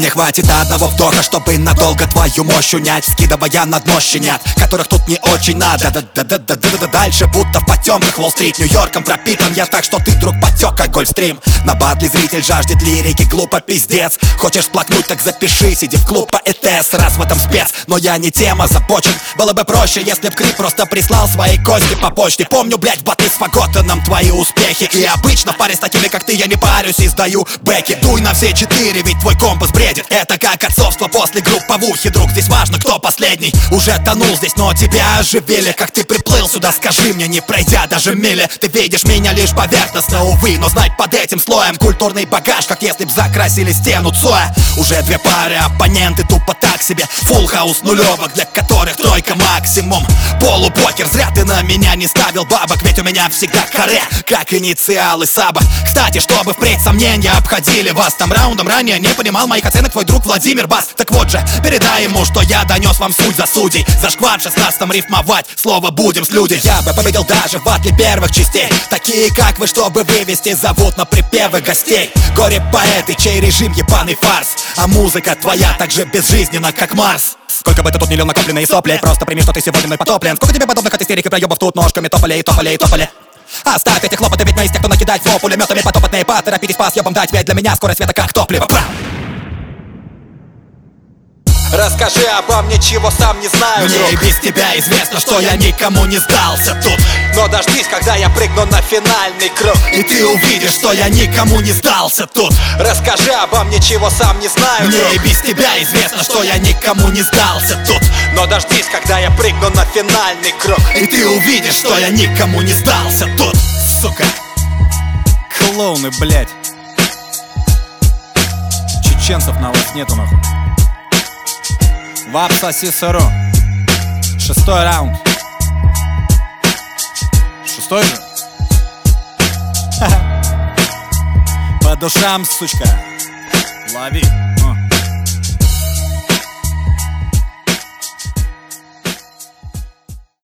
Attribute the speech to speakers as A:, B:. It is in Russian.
A: Мне хватит одного вдоха, чтобы надолго твою мощь унять, скидывая на дно щенят, которых тут не очень надо. Дальше будто в потемках Уолл-стрит, Нью-Йорком пропитан я так, что ты, друг, потек как Гольфстрим. На батле зритель жаждет лирики, глупо пиздец. Хочешь сплакнуть, так запиши, сиди в клуб по ЭТС. Раз в этом спец, но я не тема започен. Было бы проще, если б Крип просто прислал свои кости по почте. Помню, блять, баты с Фаготеном твои успехи. И обычно в паре с такими, как ты, я не парюсь и сдаю бэки. Дуй на все четыре, ведь твой компас бредит. Это как отцовство после групповухи, друг. Здесь важно, кто последний. Уже тонул здесь, но тебя оживили. Как ты приплыл сюда, скажи мне, не пройдя даже мили. Ты видишь меня лишь поверхностно, увы. Но знать под этим слоем культурный багаж, как если б закрасили стену Цоя. Уже две пары, оппоненты тупо так себе. Фулл хаус нулевок, для которых тройка максимум. Полупокер, зря ты на меня не ставил бабок, ведь у меня всегда каре, как инициалы Саба. Кстати, чтобы впредь сомнения обходили вас там раундом ранее, не понимал моих оценок твой друг Владимир Бас. Так вот же, передай ему, что я донес вам суть за судей. За шквар в 16-м рифмовать, слово будем с людьми. Я бы победил даже в батле первых частей. Такие как вы, чтобы вывести, зовут на припевы гостей. Горе-поэты, чей режим ебаный фарс, а музыка твоя так же безжизненна, как Марс. Сколько бы ты тут не лил накопленные сопли, просто прими, что ты сегодня мной потоплен. Сколько тебе подобных от истерик и проебов тут ножками топали и топали и топали. Оставь эти хлопоты, ведь мы из тех, кто накидать флоп пулеметами подопытные. Поторопитесь по съебам дать, ведь для меня скорость света как топливо.
B: Расскажи обо мне, чего сам не знаю,
A: мне
B: друг.
A: И без тебя известно, что я никому не сдался тут.
B: Но дождись, когда я прыгну на финальный круг,
A: и ты увидишь, что я никому не сдался тут.
B: Расскажи обо мне, чего сам не знаю,
A: мне
B: друг.
A: И без тебя известно, что я никому не сдался тут.
B: Но дождись, когда я прыгну на финальный круг,
A: и ты увидишь, что я никому не сдался тут. Сука.
C: Клоуны, блять. Чеченцев на вас нету, нахуй. Вап, соси сыру. 6-й раунд. 6-й же? По душам, сучка. Лови.